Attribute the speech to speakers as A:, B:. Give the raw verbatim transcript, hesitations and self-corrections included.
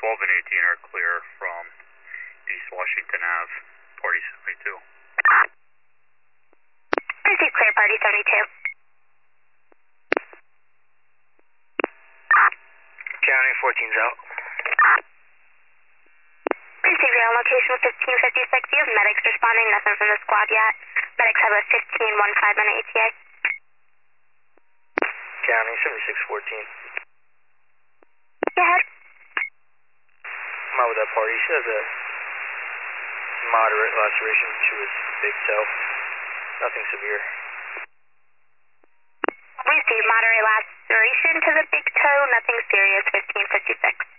A: twelve and eighteen are clear from East Washington Ave, party seventy-two.
B: Receive clear, party seventy-two.
C: County fourteen's out.
B: Receive your own location with fifteen fifty-six. You have medics responding, nothing from the squad yet. Medics have a fifteen fifteen minute E T A.
C: County seventy-six fourteen.
B: Go ahead.
C: I'm out with that party. She has a moderate laceration to his big toe. Nothing severe.
B: Receive moderate laceration to the big toe, nothing serious, fifteen fifty-six.